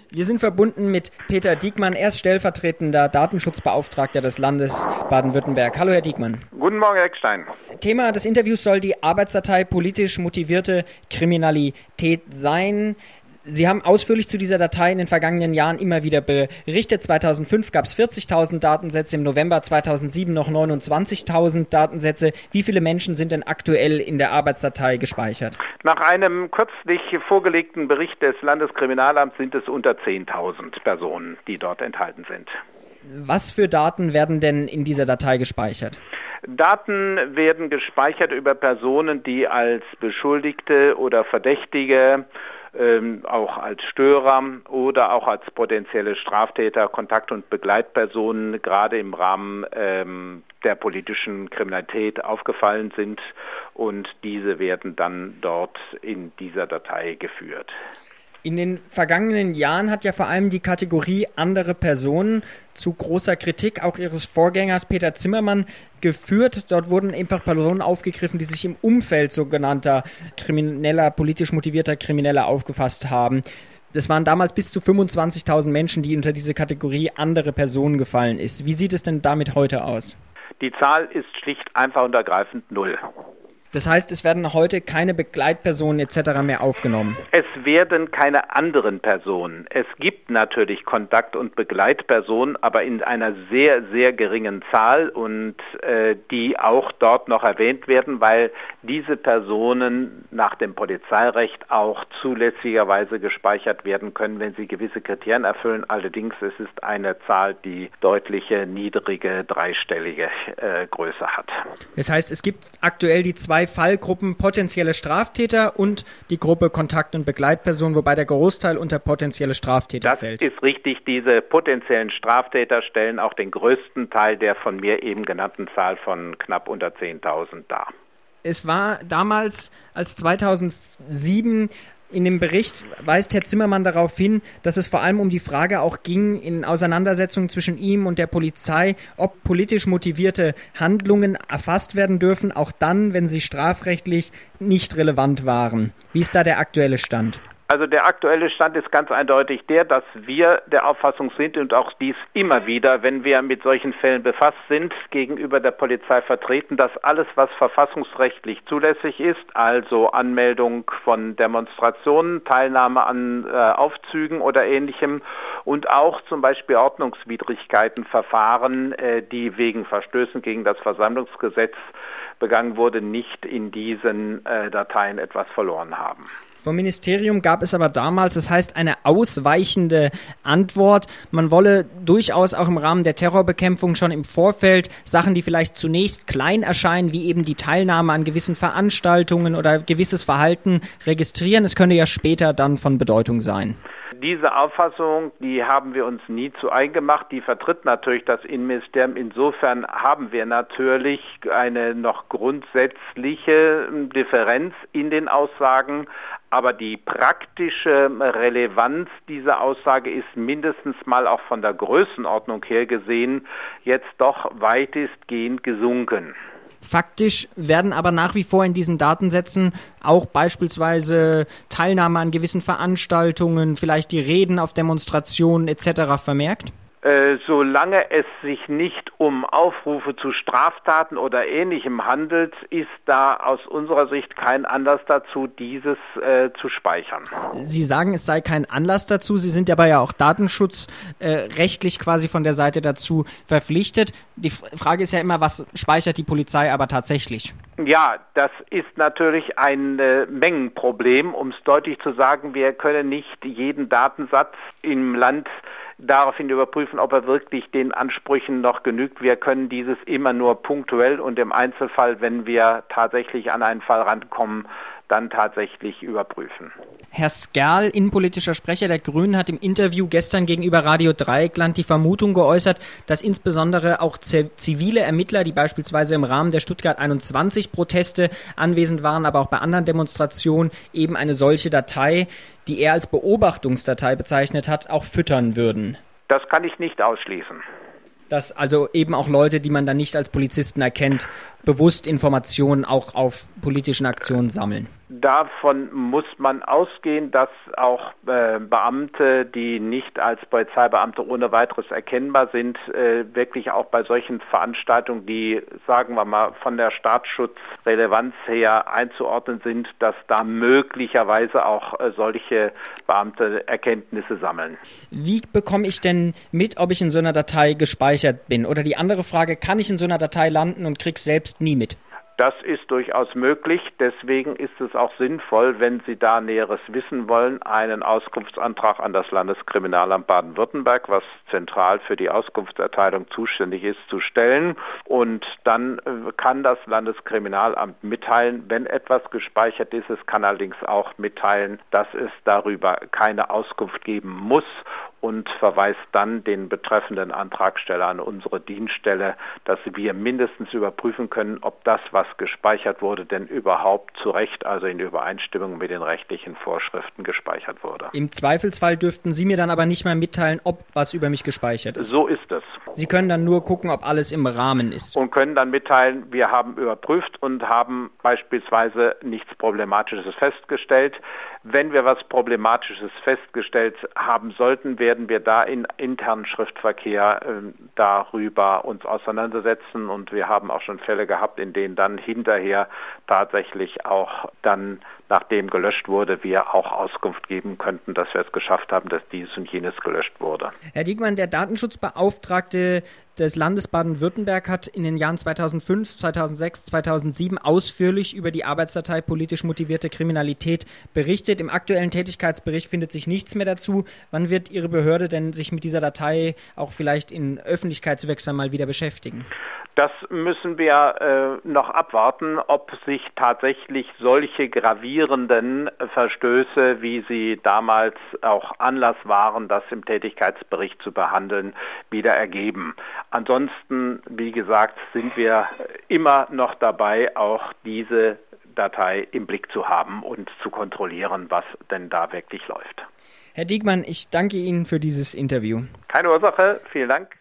Wir sind verbunden mit Peter Diekmann, er ist stellvertretender Datenschutzbeauftragter des Landes Baden-Württemberg. Hallo, Herr Diekmann. Guten Morgen, Herr Eckstein. Thema des Interviews soll die Arbeitsdatei politisch motivierte Kriminalität sein. Sie haben ausführlich zu dieser Datei in den vergangenen Jahren immer wieder berichtet. 2005 gab es 40.000 Datensätze, im November 2007 noch 29.000 Datensätze. Wie viele Menschen sind denn aktuell in der Arbeitsdatei gespeichert? Nach einem kürzlich vorgelegten Bericht des Landeskriminalamts sind es unter 10.000 Personen, die dort enthalten sind. Was für Daten werden denn in dieser Datei gespeichert? Daten werden gespeichert über Personen, die als Beschuldigte oder Verdächtige, auch als Störer oder auch als potenzielle Straftäter, Kontakt- und Begleitpersonen gerade im Rahmen der politischen Kriminalität aufgefallen sind, und diese werden dann dort in dieser Datei geführt. In den vergangenen Jahren hat ja vor allem die Kategorie andere Personen zu großer Kritik auch Ihres Vorgängers Peter Zimmermann geführt. Dort wurden einfach Personen aufgegriffen, die sich im Umfeld sogenannter krimineller, politisch motivierter Krimineller aufgefasst haben. Das waren damals bis zu 25.000 Menschen, die unter diese Kategorie andere Personen gefallen ist. Wie sieht es denn damit heute aus? Die Zahl ist schlicht einfach und ergreifend 0. Das heißt, es werden heute keine Begleitpersonen etc. mehr aufgenommen? Es werden keine anderen Personen. Es gibt natürlich Kontakt- und Begleitpersonen, aber in einer sehr, sehr geringen Zahl, und die auch dort noch erwähnt werden, weil diese Personen nach dem Polizeirecht auch zulässigerweise gespeichert werden können, wenn sie gewisse Kriterien erfüllen. Allerdings es ist eine Zahl, die deutliche, niedrige, dreistellige Größe hat. Das heißt, es gibt aktuell die zwei Fallgruppen potenzielle Straftäter und die Gruppe Kontakt- und Begleitpersonen, wobei der Großteil unter potenzielle Straftäter fällt. Das ist richtig. Diese potenziellen Straftäter stellen auch den größten Teil der von mir eben genannten Zahl von knapp unter 10.000 dar. Es war damals, als 2007 in dem Bericht weist Herr Zimmermann darauf hin, dass es vor allem um die Frage auch ging, in Auseinandersetzungen zwischen ihm und der Polizei, ob politisch motivierte Handlungen erfasst werden dürfen, auch dann, wenn sie strafrechtlich nicht relevant waren. Wie ist da der aktuelle Stand? Also der aktuelle Stand ist ganz eindeutig der, dass wir der Auffassung sind und auch dies immer wieder, wenn wir mit solchen Fällen befasst sind, gegenüber der Polizei vertreten, dass alles, was verfassungsrechtlich zulässig ist, also Anmeldung von Demonstrationen, Teilnahme an Aufzügen oder Ähnlichem und auch zum Beispiel Ordnungswidrigkeitenverfahren, die wegen Verstößen gegen das Versammlungsgesetz begangen wurde, nicht in diesen Dateien etwas verloren haben. Vom Ministerium gab es aber damals, das heißt eine ausweichende Antwort. Man wolle durchaus auch im Rahmen der Terrorbekämpfung schon im Vorfeld Sachen, die vielleicht zunächst klein erscheinen, wie eben die Teilnahme an gewissen Veranstaltungen oder gewisses Verhalten registrieren. Es könne ja später dann von Bedeutung sein. Diese Auffassung, die haben wir uns nie zu eigen gemacht. Die vertritt natürlich das Innenministerium. Insofern haben wir natürlich eine noch grundsätzliche Differenz in den Aussagen. Aber die praktische Relevanz dieser Aussage ist mindestens mal auch von der Größenordnung her gesehen jetzt doch weitestgehend gesunken. Faktisch werden aber nach wie vor in diesen Datensätzen auch beispielsweise Teilnahme an gewissen Veranstaltungen, vielleicht die Reden auf Demonstrationen etc. vermerkt? Solange es sich nicht um Aufrufe zu Straftaten oder Ähnlichem handelt, ist da aus unserer Sicht kein Anlass dazu, dieses zu speichern. Sie sagen, es sei kein Anlass dazu. Sie sind aber ja auch datenschutzrechtlich quasi von der Seite dazu verpflichtet. Die Frage ist ja immer, was speichert die Polizei aber tatsächlich? Ja, das ist natürlich ein Mengenproblem. Um es deutlich zu sagen, wir können nicht jeden Datensatz im Land daraufhin überprüfen, ob er wirklich den Ansprüchen noch genügt. Wir können dieses immer nur punktuell und im Einzelfall, wenn wir tatsächlich an einen Fall rankommen, dann tatsächlich überprüfen. Herr Skerl, innenpolitischer Sprecher der Grünen, hat im Interview gestern gegenüber Radio Dreieckland die Vermutung geäußert, dass insbesondere auch zivile Ermittler, die beispielsweise im Rahmen der Stuttgart 21-Proteste anwesend waren, aber auch bei anderen Demonstrationen, eben eine solche Datei, die er als Beobachtungsdatei bezeichnet hat, auch füttern würden. Das kann ich nicht ausschließen. Dass also eben auch Leute, die man dann nicht als Polizisten erkennt, bewusst Informationen auch auf politischen Aktionen sammeln? Davon muss man ausgehen, dass auch Beamte, die nicht als Polizeibeamte ohne weiteres erkennbar sind, wirklich auch bei solchen Veranstaltungen, die, sagen wir mal, von der Staatsschutzrelevanz her einzuordnen sind, dass da möglicherweise auch solche Beamte Erkenntnisse sammeln. Wie bekomme ich denn mit, ob ich in so einer Datei gespeichert bin? Oder die andere Frage, kann ich in so einer Datei landen und krieg's selbst nie mit? Das ist durchaus möglich. Deswegen ist es auch sinnvoll, wenn Sie da Näheres wissen wollen, einen Auskunftsantrag an das Landeskriminalamt Baden-Württemberg, was zentral für die Auskunftserteilung zuständig ist, zu stellen. Und dann kann das Landeskriminalamt mitteilen, wenn etwas gespeichert ist. Es kann allerdings auch mitteilen, dass es darüber keine Auskunft geben muss, und verweist dann den betreffenden Antragsteller an unsere Dienststelle, dass wir mindestens überprüfen können, ob das, was gespeichert wurde, denn überhaupt zu Recht, also in Übereinstimmung mit den rechtlichen Vorschriften gespeichert wurde. Im Zweifelsfall dürften Sie mir dann aber nicht mehr mitteilen, ob was über mich gespeichert ist. So ist es. Sie können dann nur gucken, ob alles im Rahmen ist. Und können dann mitteilen, wir haben überprüft und haben beispielsweise nichts Problematisches festgestellt. Wenn wir was Problematisches festgestellt haben sollten, werden wir da in internen Schriftverkehr darüber uns auseinandersetzen. Und wir haben auch schon Fälle gehabt, in denen dann hinterher tatsächlich auch dann, nachdem gelöscht wurde, wir auch Auskunft geben könnten, dass wir es geschafft haben, dass dieses und jenes gelöscht wurde. Herr Diekmann, der Datenschutzbeauftragte des Landes Baden-Württemberg hat in den Jahren 2005, 2006, 2007 ausführlich über die Arbeitsdatei politisch motivierte Kriminalität berichtet. Im aktuellen Tätigkeitsbericht findet sich nichts mehr dazu. Wann wird Ihre Behörde denn sich mit dieser Datei auch vielleicht in Öffentlichkeitswechseln mal wieder beschäftigen? Das müssen wir noch abwarten, ob sich tatsächlich solche gravierenden Verstöße, wie sie damals auch Anlass waren, das im Tätigkeitsbericht zu behandeln, wieder ergeben. Ansonsten, wie gesagt, sind wir immer noch dabei, auch diese Datei im Blick zu haben und zu kontrollieren, was denn da wirklich läuft. Herr Diekmann, ich danke Ihnen für dieses Interview. Keine Ursache, vielen Dank.